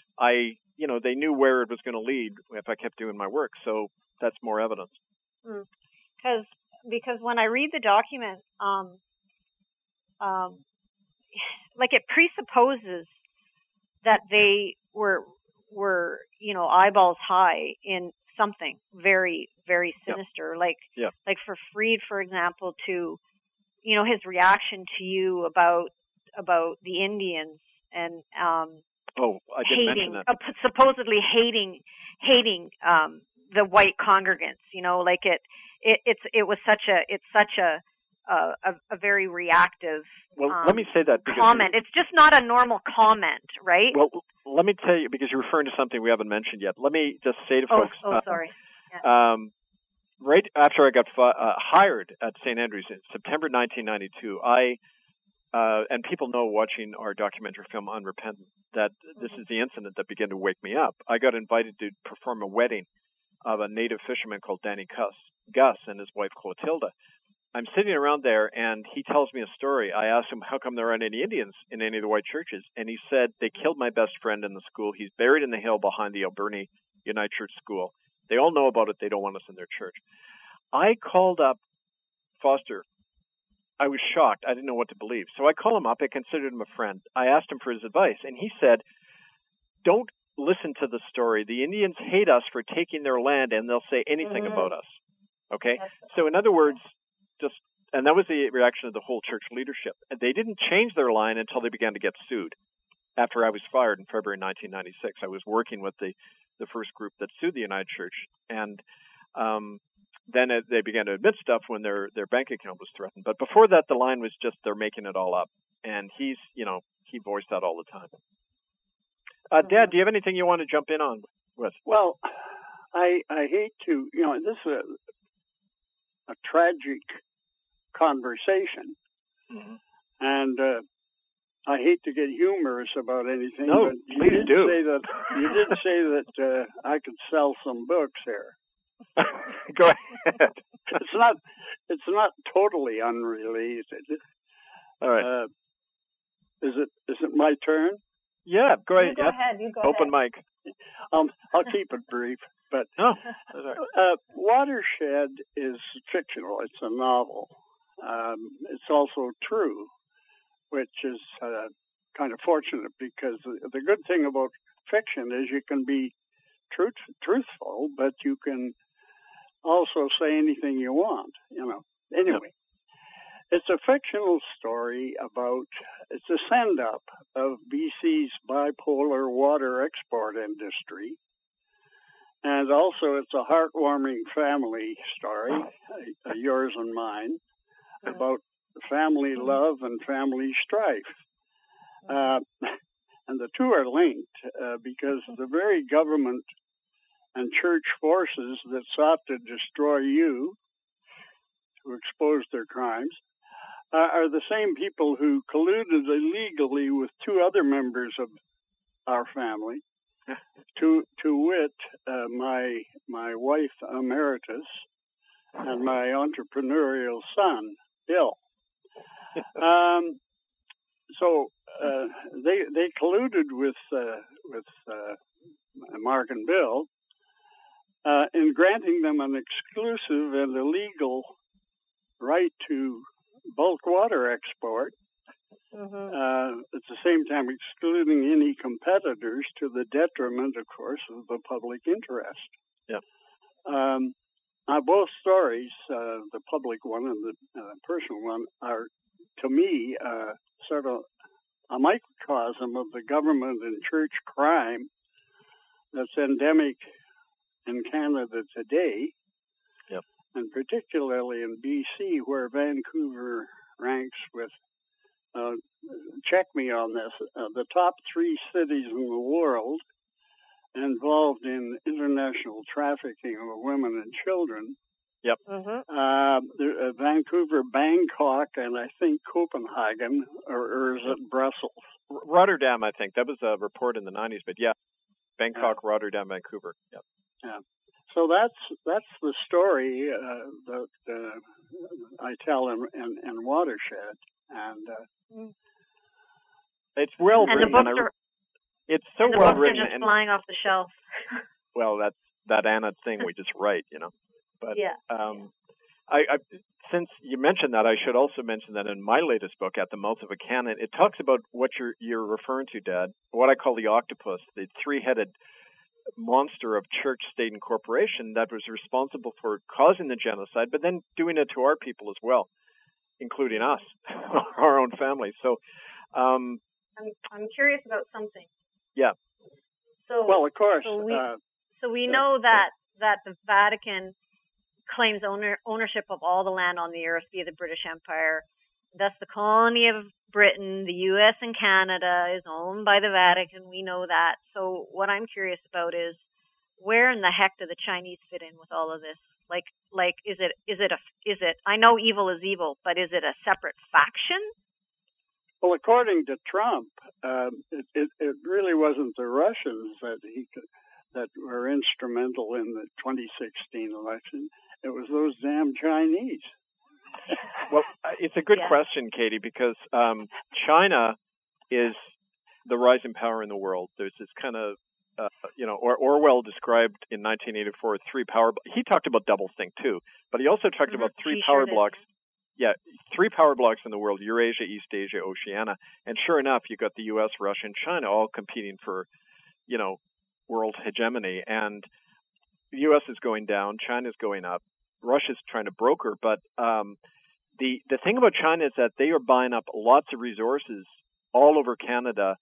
I, you know, they knew where it was going to lead if I kept doing my work. So that's more evidence. Mm. Because because when I read the document, um, um, like it presupposes that they were were you know eyeballs high in something very very sinister. Yeah. Like yeah. like for Freed, for example, to you know his reaction to you about about the Indians and um. Oh, I didn't hating, mention that. Uh, supposedly hating, hating um, the white congregants. You know, like it, it it's it was such a it's such a a, a very reactive. Well, um, let me say that because comment. It's just not a normal comment, right? Well, let me tell you, because you're referring to something we haven't mentioned yet. Let me just say to oh, folks. Oh, uh, sorry. Yeah. Um, right after I got uh, hired at Saint Andrews in September nineteen ninety-two, I uh, and people know watching our documentary film Unrepentant that this is the incident that began to wake me up. I got invited to perform a wedding of a native fisherman called Danny Gus, Gus and his wife Clotilda. I'm sitting around there, and he tells me a story. I asked him, how come there aren't any Indians in any of the white churches? And he said, they killed my best friend in the school. He's buried in the hill behind the Alberni United Church School. They all know about it. They don't want us in their church. I called up Foster. I was shocked. I didn't know what to believe. So I called him up. I considered him a friend. I asked him for his advice, and he said, don't listen to the story. The Indians hate us for taking their land, and they'll say anything mm-hmm. about us. Okay? So in other words, just, and that was the reaction of the whole church leadership. And they didn't change their line until they began to get sued. After I was fired in February nineteen ninety-six, I was working with the, the first group that sued the United Church. And um, then it, they began to admit stuff when their, their bank account was threatened. But before that, the line was just, they're making it all up. And he's, you know, he voiced that all the time. Uh, Dad, do you have anything you want to jump in on with? Well, I I hate to, you know, this is a, a tragic conversation. Mm-hmm. And uh, I hate to get humorous about anything, no, but you please did do. say that you did say that uh, I could sell some books here. Go ahead. It's not it's not totally unrelated. All right. Uh, is it is it my turn? Yeah, go ahead. You go yep. ahead. You go Open ahead. mic. Um, I'll keep it brief. But no, that's all right. uh, Watershed is fictional. It's a novel. Um, it's also true, which is uh, kind of fortunate because the, the good thing about fiction is you can be truth, truthful, but you can also say anything you want, you know. Anyway, yeah. It's a fictional story about, it's a send-up of B C's bipolar water export industry. And also it's a heartwarming family story, uh, yours and mine, about family love and family strife. Uh, and the two are linked uh, because the very government and church forces that sought to destroy you, to expose their crimes, uh, are the same people who colluded illegally with two other members of our family, to to wit, uh, my my wife emeritus and my entrepreneurial son, Bill. Um, so uh, they they colluded with uh, with uh, Mark and Bill uh, in granting them an exclusive and illegal right to bulk water export. Mm-hmm. Uh, at the same time, excluding any competitors to the detriment, of course, of the public interest. Yeah. Um, now, both stories, uh, the public one and the uh, personal one, are, to me, uh, sort of a microcosm of the government and church crime that's endemic in Canada today, yep. and particularly in B C, where Vancouver ranks with, uh, check me on this, uh, the top three cities in the world involved in international trafficking of women and children. Yep. Mm-hmm. Uh, uh, Vancouver, Bangkok, and I think Copenhagen, or, or is it Brussels? R- Rotterdam, I think. That was a report in the nineties, but yeah, Bangkok, yeah. Rotterdam, Vancouver. Yep. Yeah. So that's that's the story uh, that uh, I tell in, in, in Watershed, and uh, it's well and written. The books and I, are, it's so and the well books written. Are just and, flying off the shelf. Well, that's that Anna thing we just write, you know. But yeah. Um, I, I since you mentioned that, I should also mention that in my latest book, At the Mouth of a Cannon, it talks about what you're you're referring to, Dad. What I call the octopus, the three-headed monster of church, state, and corporation that was responsible for causing the genocide, but then doing it to our people as well, including us, our own families. So, um, I'm I'm curious about something. Yeah. So well, of course, so we, uh, So we know that, that the Vatican claims owner, ownership of all the land on the earth via the British Empire. Thus, the colony of Britain, the U S and Canada is owned by the Vatican. We know that. So what I'm curious about is, where in the heck do the Chinese fit in with all of this? Like, like, is it, is it a, is it, I know evil is evil, but is it a separate faction? Well, according to Trump, um, it, it, it really wasn't the Russians that he could, that were instrumental in the twenty sixteen election. It was those damn Chinese. Well, it's a good yeah. question, Katie, because um, China is the rising power in the world. There's this kind of, uh, you know, or, Orwell described in nineteen eighty-four three power. He talked about doublethink too, but he also talked mm-hmm. about three he power sure blocks. Yeah, three power blocks in the world: Eurasia, East Asia, Oceania. And sure enough, you got the U S, Russia, and China all competing for, you know, world hegemony. And the U S is going down, China's going up, Russia's trying to broker. But um, the the thing about China is that they are buying up lots of resources all over Canada.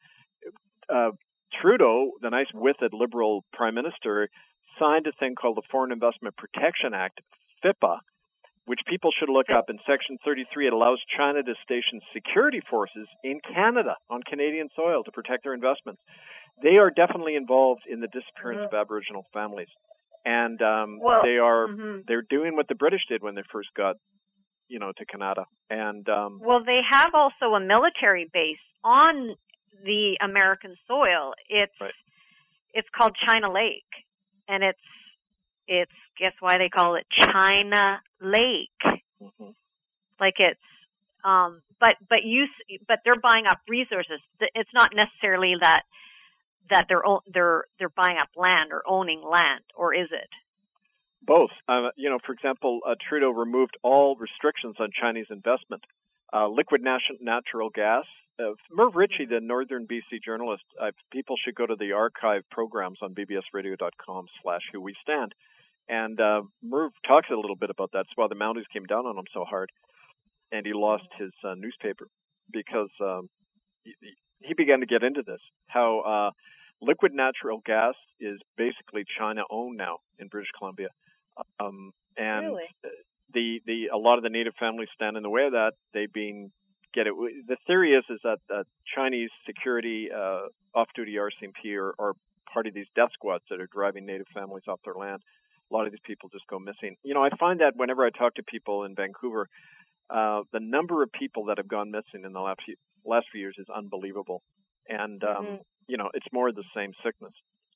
Uh, Trudeau, the nice witted liberal prime minister, signed a thing called the Foreign Investment Protection Act, FIPA, which people should look up. In Section thirty-three, it allows China to station security forces in Canada on Canadian soil to protect their investments. They are definitely involved in the disappearance mm-hmm. of Aboriginal families, and um, well, they are mm-hmm. they're doing what the British did when they first got, you know, to Canada. And um, well, they have also a military base on the American soil. It's right. it's called China Lake, and it's it's guess why they call it China Lake. Mm-hmm. Like it's um, but but you but they're buying up resources. It's not necessarily that. that they're they're they're buying up land or owning land, or is it? Both. Uh, you know, for example, uh, Trudeau removed all restrictions on Chinese investment. Uh, liquid nat- natural gas. Uh, Merv Ritchie, the Northern B C journalist, uh, people should go to the archive programs on b b s radio dot com slash who we stand. And uh, Merv talks a little bit about that. That's why the Mounties came down on him so hard. And he lost his uh, newspaper because um, he, he began to get into this, how uh, liquid natural gas is basically China-owned now in British Columbia. Um, and really? the, the a lot of the native families stand in the way of that. They've been get it. The theory is is that uh, Chinese security uh, off-duty R C M P are, are part of these death squads that are driving native families off their land. A lot of these people just go missing. You know, I find that whenever I talk to people in Vancouver, uh, the number of people that have gone missing in the last few, last few years is unbelievable. And, um, mm-hmm. you know, it's more of the same sickness.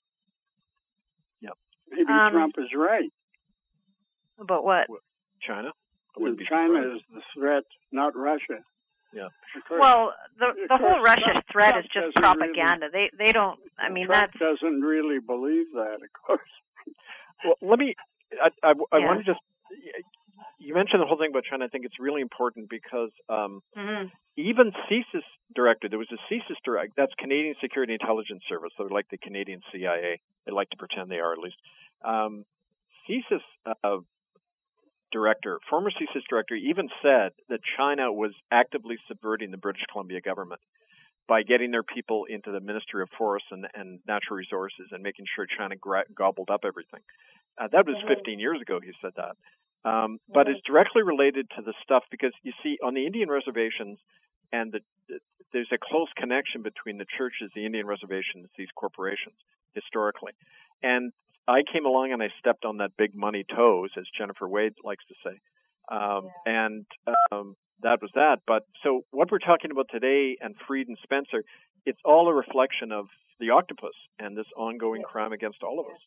Yeah. Maybe um, Trump is right. About what? China? China is the threat, not Russia. Yeah. Course, well, the the whole Russia Trump, threat Trump is just propaganda. Really, they they don't. I mean, Trump that's doesn't really believe that, of course. Well, let me. I I, I yeah. want to just. You mentioned the whole thing about China. I think it's really important because um, mm-hmm. even CSIS director, there was a CSIS director, that's Canadian Security Intelligence Service. They're like the Canadian C I A. They like to pretend they are, at least. Um, CSIS uh, director, former CSIS director, even said that China was actively subverting the British Columbia government by getting their people into the Ministry of Forests and, and Natural Resources and making sure China gra- gobbled up everything. Uh, that was mm-hmm. fifteen years ago he said that. Um, but mm-hmm. it's directly related to the stuff because, you see, on the Indian reservations, and the, the, there's a close connection between the churches, the Indian reservations, these corporations, historically. And I came along and I stepped on that big money toes, as Jennifer Wade likes to say. Um, yeah. And um, that was that. But so what we're talking about today and Fried and Spencer, it's all a reflection of the octopus and this ongoing yeah. crime against all of us.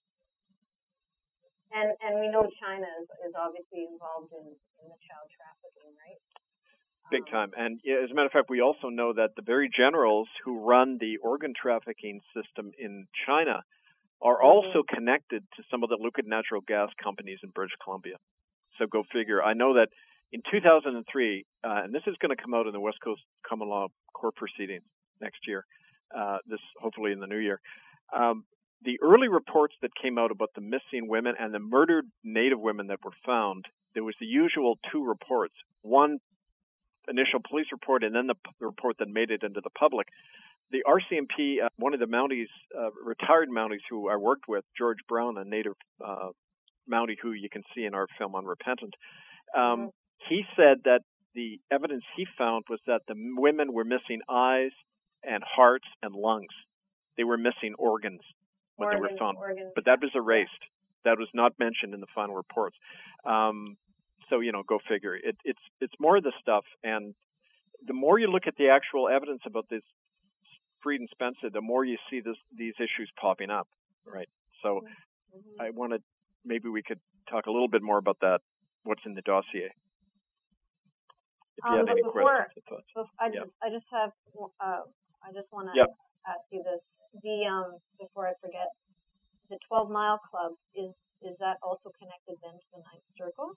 And and we know China is, is obviously involved in, in the child trafficking, right? Big time. And as a matter of fact, we also know that the very generals who run the organ trafficking system in China are mm-hmm. also connected to some of the liquid natural gas companies in British Columbia. So go figure. I know that in two thousand three, uh, and this is going to come out in the West Coast Common Law Court proceedings next year, uh, this hopefully in the new year, um, the early reports that came out about the missing women and the murdered Native women that were found, there was the usual two reports. One initial police report and then the p- report that made it into the public. the R C M P, uh, one of the Mounties, uh, retired Mounties who I worked with, George Brown, a native uh, Mountie who you can see in our film Unrepentant, um, mm-hmm. he said that the evidence he found was that the women were missing eyes and hearts and lungs. They were missing organs when organs, they were found, organs. But that was erased. That was not mentioned in the final reports. Um, so, you know, go figure. It, it's it's more of the stuff, and the more you look at the actual evidence about this Freed and Spencer, the more you see this, these issues popping up, right? So mm-hmm. I want to, maybe we could talk a little bit more about that, what's in the dossier. If you um, have any before, questions or thoughts. I, yeah. just, I just have, uh, I just want to yep. ask you this. The um, before I forget, the twelve Mile Club, is is that also connected then to the Ninth Circle?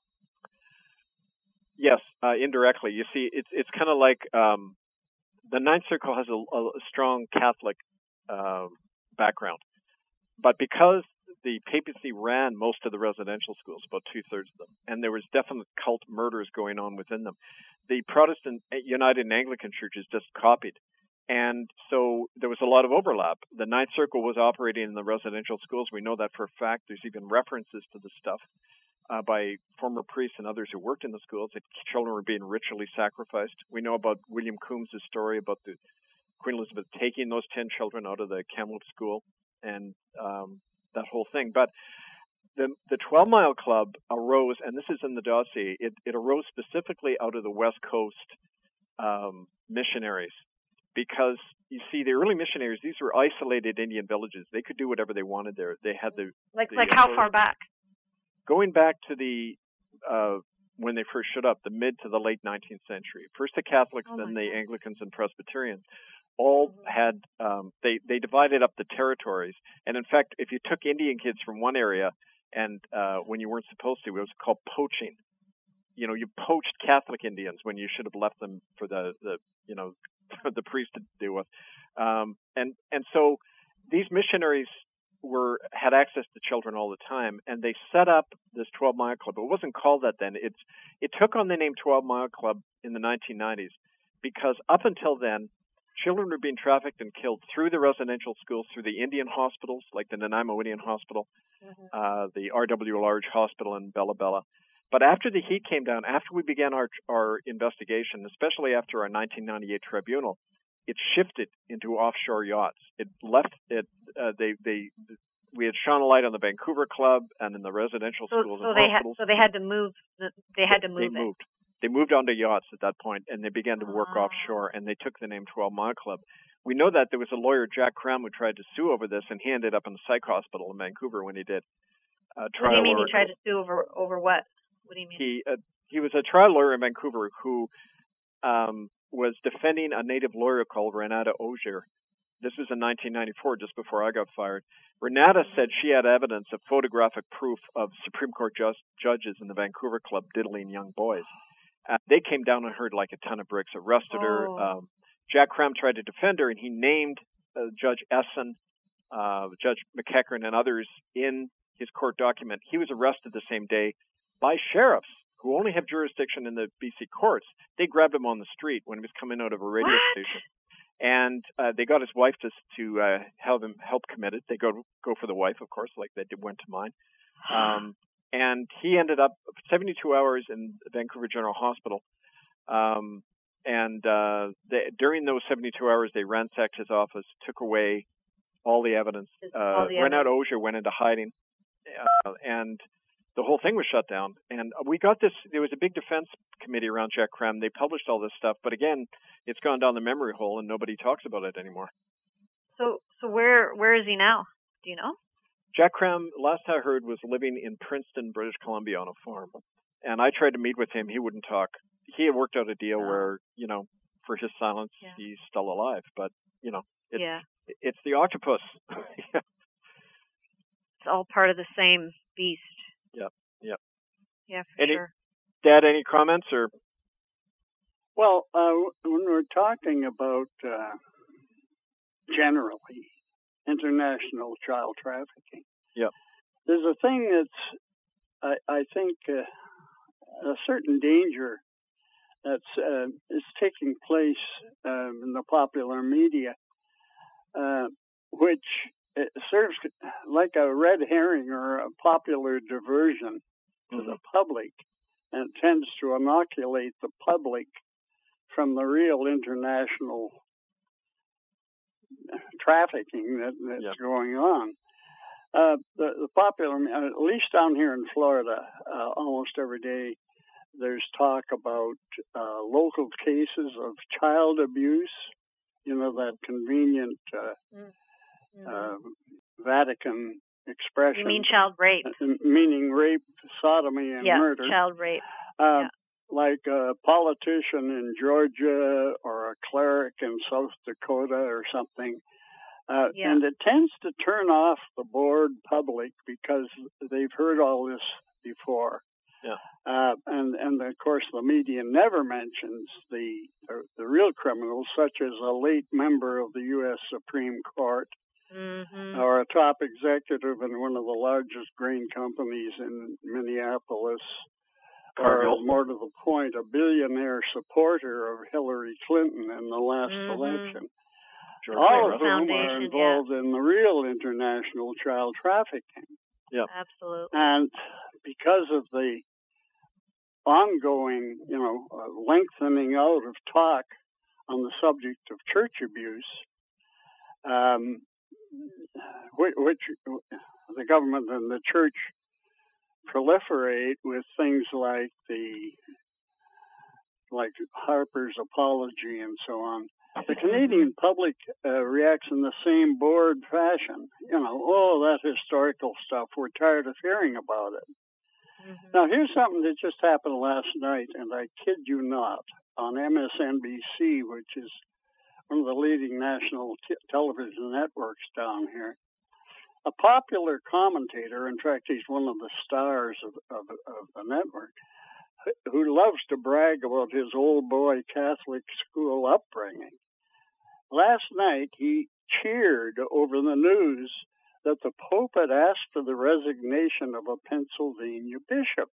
Yes, uh, indirectly. You see, it's it's kind of like um, the Ninth Circle has a, a strong Catholic uh, background, but because the papacy ran most of the residential schools, about two-thirds of them, and there was definite cult murders going on within them, the Protestant United and Anglican churches just copied. And so there was a lot of overlap. The Ninth Circle was operating in the residential schools. We know that for a fact. There's even references to the stuff uh, by former priests and others who worked in the schools that children were being ritually sacrificed. We know about William Coombs' story about the Queen Elizabeth taking those ten children out of the Kamloops school and um, that whole thing. But the the twelve Mile Club arose, and this is in the dossier, it, it arose specifically out of the West Coast um, missionaries. Because, you see, the early missionaries, these were isolated Indian villages. They could do whatever they wanted there. They had the... Like the, like uh, how far back? Going back to the, uh, when they first showed up, the mid to the late nineteenth century. First the Catholics, oh then the God. Anglicans and Presbyterians. All mm-hmm. had, um, they, they divided up the territories. And, in fact, if you took Indian kids from one area, and uh, when you weren't supposed to, it was called poaching. You know, you poached Catholic Indians when you should have left them for the, the you know, the priest to deal with. Um, and, and so these missionaries were, had access to children all the time, and they set up this twelve Mile Club. It wasn't called that then. It's, it took on the name twelve Mile Club in the nineteen nineties because up until then, children were being trafficked and killed through the residential schools, through the Indian hospitals, like the Nanaimo Indian Hospital, mm-hmm. uh, the R W Large Hospital in Bella Bella. But after the heat came down, after we began our our investigation, especially after our nineteen ninety-eight tribunal, it shifted into offshore yachts. It left it. Uh, they they we had shone a light on the Vancouver Club and in the residential so, schools so and they hospitals. Had, so they had to move. They had to move. They it. moved. They moved onto yachts at that point, and they began to work oh. offshore. And they took the name twelve Mile Club. We know that there was a lawyer, Jack Cram, who tried to sue over this, and he ended up in the psych hospital in Vancouver when he did. Uh, what do you mean he tried to sue over over what? What do you mean? He uh, he was a trial lawyer in Vancouver who um, was defending a native lawyer called Renata Auger. This was in nineteen ninety-four, just before I got fired. Renata mm-hmm. said she had evidence of photographic proof of Supreme Court just, judges in the Vancouver Club diddling young boys. Uh, they came down on her like a ton of bricks, arrested oh. her. Um, Jack Cram tried to defend her, and he named uh, Judge Essen, uh, Judge McEachern, and others in his court document. He was arrested the same day by sheriffs who only have jurisdiction in the B C courts. They grabbed him on the street when he was coming out of a radio what? station. And uh, they got his wife to to uh, help him help commit it. They go go for the wife, of course, like they did, went to mine. Um, and he ended up seventy-two hours in Vancouver General Hospital. Um, and uh, they, during those seventy-two hours, they ransacked his office, took away all the evidence. Uh, Renata Auger went into hiding, uh, and the whole thing was shut down. And we got this, there was a big defense committee around Jack Cram. They published all this stuff, but again, it's gone down the memory hole and nobody talks about it anymore. So so where where is he now? Do you know? Jack Cram, last I heard, was living in Princeton, British Columbia on a farm. And I tried to meet with him. He wouldn't talk. He had worked out a deal oh. where, you know, for his silence, yeah. he's still alive. But, you know, it's, yeah. it's the octopus. It's all part of the same beast. Yep, yep. Yeah, for any, sure. Dad, any comments? Or? Well, uh, when we're talking about uh, generally international child trafficking, yep. there's a thing that's, I, I think, uh, a certain danger that's uh, is taking place um, in the popular media, uh, which serves like a red herring or a popular diversion to mm-hmm. the public, and tends to inoculate the public from the real international trafficking that, that's yep. going on. Uh, the, the popular, at least down here in Florida, uh, almost every day, there's talk about uh, local cases of child abuse. You know, that convenient uh, mm-hmm. uh, Vatican expression. You mean child rape? Uh, meaning rape, sodomy, and yeah, murder. child rape. Uh, yeah. Like a politician in Georgia or a cleric in South Dakota or something. Uh, yeah. And it tends to turn off the bored public because they've heard all this before. Yeah. Uh, and, and of course, the media never mentions the, the the real criminals, such as a late member of the U S Supreme Court mm-hmm. or a top executive in one of the largest grain companies in Minneapolis. Cargill. Or more to the point, a billionaire supporter of Hillary Clinton in the last mm-hmm. election. George All of Soros. whom are involved yeah. in the real international child trafficking. Yeah, absolutely. And because of the ongoing, you know, uh, lengthening out of talk on the subject of church abuse, um, which, which the government and the church proliferate with things like the like Harper's apology and so on. The Canadian public uh, reacts in the same bored fashion. You know, oh, that historical stuff. We're tired of hearing about it. Mm-hmm. Now, here's something that just happened last night, and I kid you not, on M S N B C, which is one of the leading national t- television networks down here. A popular commentator, in fact, he's one of the stars of, of, of the network, who loves to brag about his old boy Catholic school upbringing. Last night, he cheered over the news that the Pope had asked for the resignation of a Pennsylvania bishop.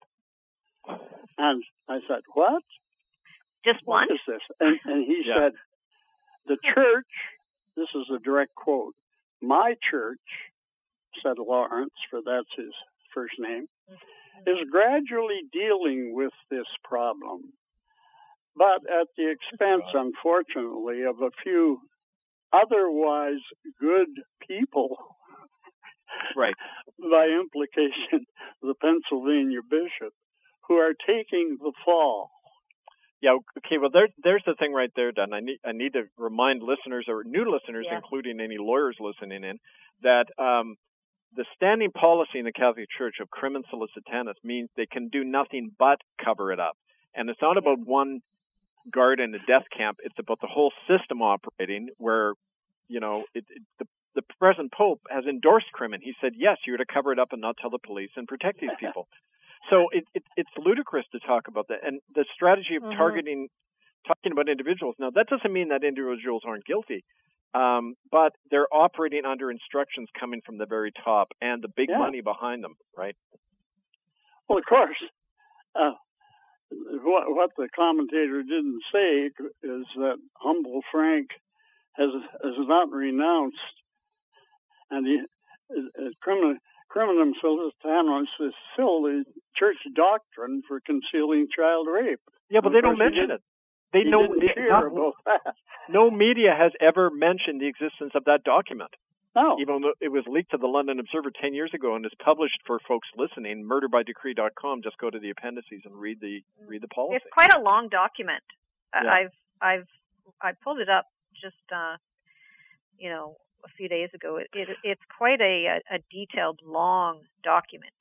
And I said, what? Just one? What is this? And, and he yeah. said, the church, this is a direct quote, my church, said Lawrence, for that's his first name, is gradually dealing with this problem, but at the expense, unfortunately, of a few otherwise good people. Right. By implication, the Pennsylvania bishop, who are taking the fall. Yeah. Okay. Well, there, there's the thing right there, Don. I need, I need to remind listeners or new listeners, yeah. including any lawyers listening in, that um, the standing policy in the Catholic Church of crimen solicitanus means they can do nothing but cover it up. And it's not about one guard in a death camp. It's about the whole system operating where, you know, it, it, the, the present Pope has endorsed crimen. He said, yes, you're to cover it up and not tell the police and protect these people. So it, it, it's ludicrous to talk about that. And the strategy of mm-hmm. targeting, talking about individuals. Now, that doesn't mean that individuals aren't guilty. Um, but they're operating under instructions coming from the very top and the big yeah. money behind them, right? Well, of course. Uh, what, what the commentator didn't say is that humble Frank has has not renounced, and he is criminal. Criminum solicitanus is still the church doctrine for concealing child rape. Yeah, but they don't mention it. They he know didn't they, cheer not, about that. No media has ever mentioned the existence of that document. No. Even though it was leaked to the London Observer ten years ago and is published for folks listening, murder by decree dot com. Just go to the appendices and read the read the policy. It's quite a long document. Yeah. I've I've I pulled it up just uh, you know a few days ago. It, it it's quite a, a detailed, long document.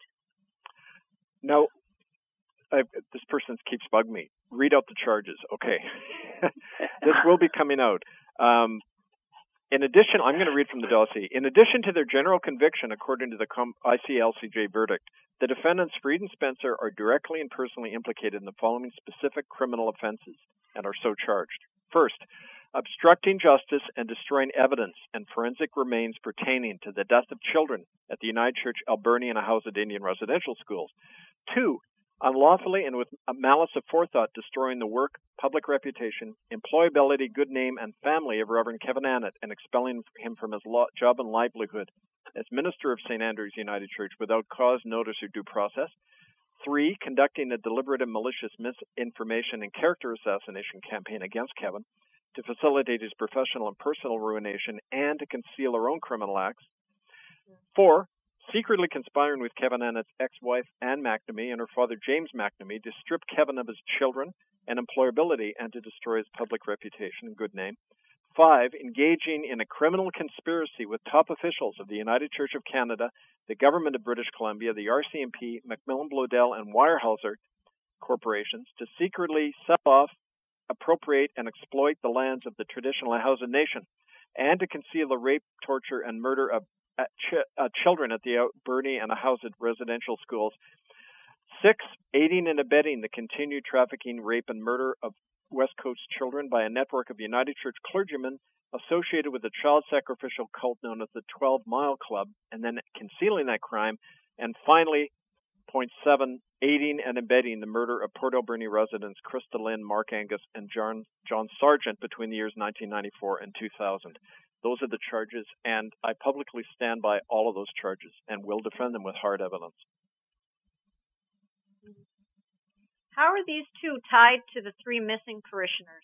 Now, I, this person keeps bugging me. Read out the charges. Okay. This will be coming out. Um, in addition, I'm going to read from the dossier. In addition to their general conviction, according to the I C L C J verdict, the defendants Freed and Spencer are directly and personally implicated in the following specific criminal offenses and are so charged. First, obstructing justice and destroying evidence and forensic remains pertaining to the death of children at the United Church Alberni and Ahousaht Indian residential schools. Two, unlawfully and with a malice of forethought destroying the work, public reputation, employability, good name, and family of Reverend Kevin Annett and expelling him from his law, job and livelihood as minister of Saint Andrew's United Church without cause, notice, or due process. Three, conducting a deliberate and malicious misinformation and character assassination campaign against Kevin to facilitate his professional and personal ruination and to conceal her own criminal acts. Four, secretly conspiring with Kevin Annett's ex-wife, Anne McNamee, and her father, James McNamee, to strip Kevin of his children and employability and to destroy his public reputation and good name. Five, engaging in a criminal conspiracy with top officials of the United Church of Canada, the Government of British Columbia, the R C M P, Macmillan Bloedel, and Weyerhaeuser corporations to secretly sell off, appropriate, and exploit the lands of the traditional Hausach Nation, and to conceal the rape, torture, and murder of uh, ch- uh, children at the Alberni and Hausach residential schools. Six, aiding and abetting the continued trafficking, rape, and murder of West Coast children by a network of United Church clergymen associated with the child sacrificial cult known as the twelve Mile Club, and then concealing that crime. And finally, point seven, aiding and abetting the murder of Port Alberni residents Krista Lynn, Mark Angus, and John, John Sargent between the years nineteen ninety-four and two thousand. Those are the charges, and I publicly stand by all of those charges and will defend them with hard evidence. How are these two tied to the three missing parishioners?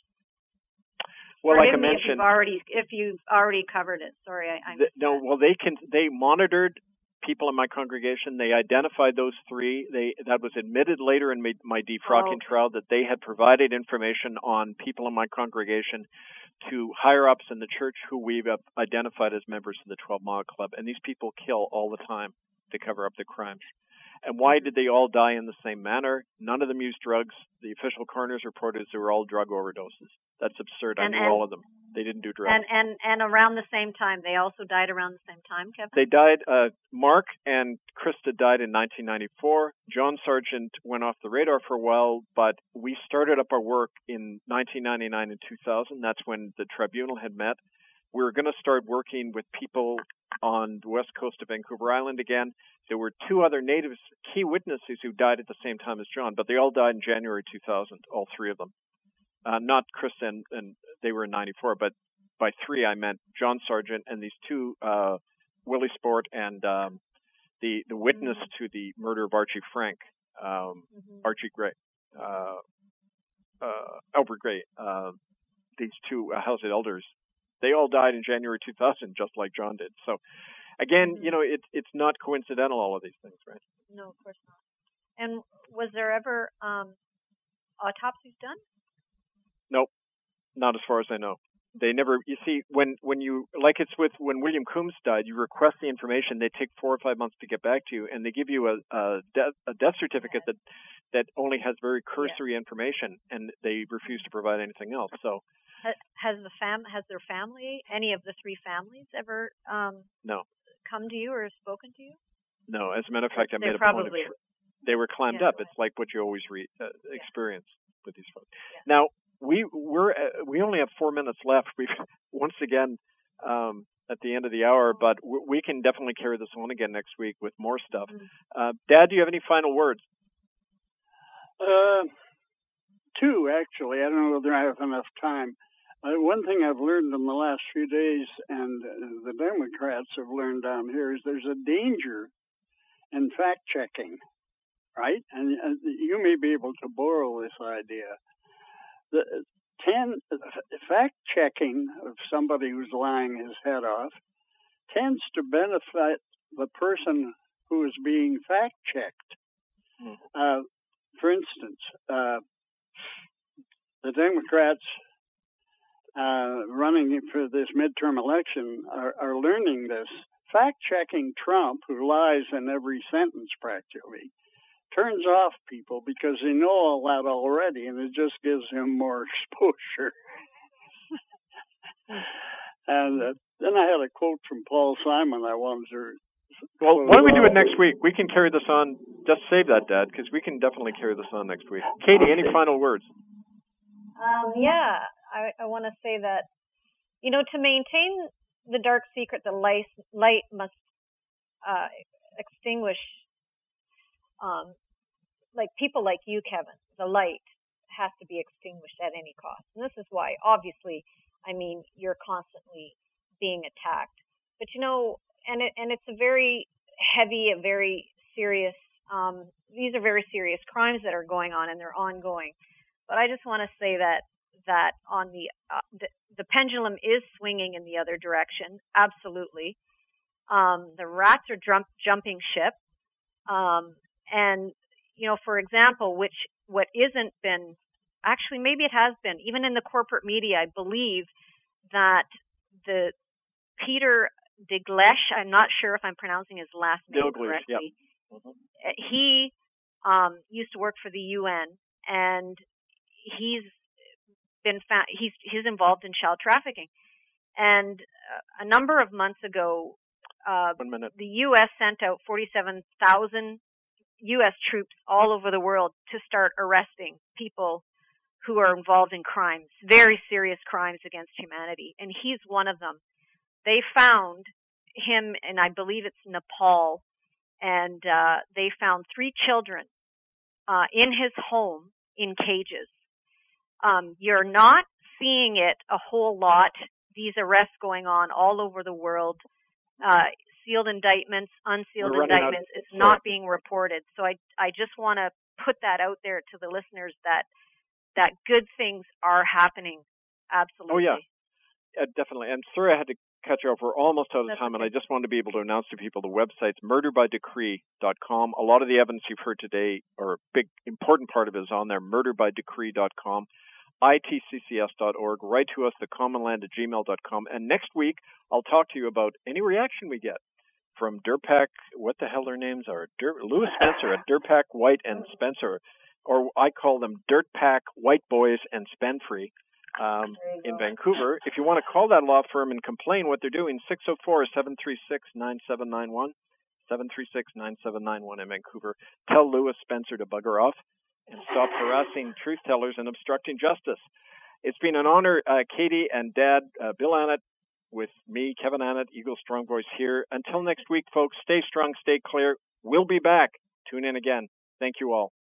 Well, Forgive like I me mentioned, if you've already if you've already covered it. Sorry, I, I th- no. Well, they can. They monitored people in my congregation. They identified those three. They that was admitted later in my, my defrocking oh. trial that they had provided information on people in my congregation to higher ups in the church who we've identified as members of the twelve Mile Club, and these people kill all the time to cover up the crimes. And why did they all die in the same manner? None of them used drugs. The official coroner's report is they were all drug overdoses. That's absurd. And, I knew and, all of them. They didn't do drugs. And, and and around the same time. They also died around the same time, Kevin? They died, uh, Mark and Krista died in nineteen ninety-four. John Sargent went off the radar for a while, but we started up our work in nineteen ninety-nine and two thousand. That's when the tribunal had met. We were going to start working with people on the west coast of Vancouver Island again. There were two other natives, key witnesses who died at the same time as John, but they all died in January two thousand, all three of them. Uh, not Chris and, and they were in ninety-four, but by three I meant John Sargent and these two, uh, Willie Sport and um, the, the witness mm-hmm. to the murder of Archie Frank, um, mm-hmm. Archie Gray, uh, uh, Albert Gray, uh, these two uh, Hausach elders. They all died in January two thousand, just like John did. So, again, you know, it, it's not coincidental, all of these things, right? No, of course not. And was there ever um, autopsies done? Nope, not as far as I know. They never, you see, when, when you, like it's with, when William Coombs died, you request the information, they take four or five months to get back to you, and they give you a, a, death, a death certificate that, that only has very cursory yeah. information, and they refuse to provide anything else, so. Has the fam has their family, any of the three families, ever um, no come to you or spoken to you? No. As a matter of fact, I they made a probably, point of. They were clammed yeah, up. It's like what you always re, uh, yeah. experience with these folks. Yeah. Now we we're uh, we only have four minutes left. We've once again um, at the end of the hour, but w- we can definitely carry this on again next week with more stuff. Mm-hmm. Uh, Dad, do you have any final words? Uh, two actually. I don't know whether I have enough time. Uh, one thing I've learned in the last few days, and uh, the Democrats have learned down here, is there's a danger in fact-checking, right? And uh, you may be able to borrow this idea. The ten, fact-checking of somebody who's lying his head off tends to benefit the person who is being fact-checked. Mm. Uh, for instance, uh, the Democrats Uh, running for this midterm election are, are learning this. Fact-checking Trump, who lies in every sentence practically, turns off people because they know all that already, and it just gives him more exposure. and uh, then I had a quote from Paul Simon I wanted to... Well, why don't we do it next week? We can carry this on. Just save that, Dad, because we can definitely carry this on next week. Katie, any final words? Um, yeah. I, I want to say that, you know, to maintain the dark secret, the light, light must uh, extinguish um, like people like you, Kevin, the light has to be extinguished at any cost. And this is why, obviously, I mean, you're constantly being attacked. But, you know, and it, and it's a very heavy, a very serious, um, these are very serious crimes that are going on, and they're ongoing. But I just want to say that, that on the, uh, the, the pendulum is swinging in the other direction. Absolutely. Um, the rats are jump, jumping ship. Um, and, you know, for example, which, what isn't been, actually, maybe it has been, even in the corporate media, I believe that the Peter Dalglish, I'm not sure if I'm pronouncing his last name Dalglish, correctly. Yep. Mm-hmm. He um, used to work for the U N, and he's been fa- he's he's involved in child trafficking. And uh, a number of months ago, uh, One minute. the U S sent out forty-seven thousand U S troops all over the world to start arresting people who are involved in crimes, very serious crimes against humanity. And he's one of them. They found him, and I believe it's Nepal, and uh, they found three children uh, in his home in cages. Um, you're not seeing it a whole lot, these arrests going on all over the world. Uh, sealed indictments, unsealed indictments, it's not being reported. So I, I just want to put that out there to the listeners that that good things are happening. Absolutely. Oh, yeah, uh, definitely. And sorry I had to cut you off. We're almost out of That's time, okay. And I just wanted to be able to announce to people the website's murder by decree dot com. A lot of the evidence you've heard today, or a big, important part of it, is on there, murder by decree dot com. I T C C S dot org. Write to us, the commonland at gmail dot com. And next week, I'll talk to you about any reaction we get from Durpak, what the hell their names are, Dur- Lewis Spencer at Durpak, White, and Spencer, or I call them Dirtpak, White Boys, and Spenfree um, in Vancouver. If you want to call that law firm and complain what they're doing, six oh four, seven three six, nine seven nine one, seven three six, nine seven nine one in Vancouver. Tell Lewis Spencer to bugger off and stop harassing truth tellers and obstructing justice. It's been an honor, uh, Katie and Dad, uh, Bill Annett, with me, Kevin Annett, Eagle Strong Voice here. Until next week, folks, stay strong, stay clear. We'll be back. Tune in again. Thank you all.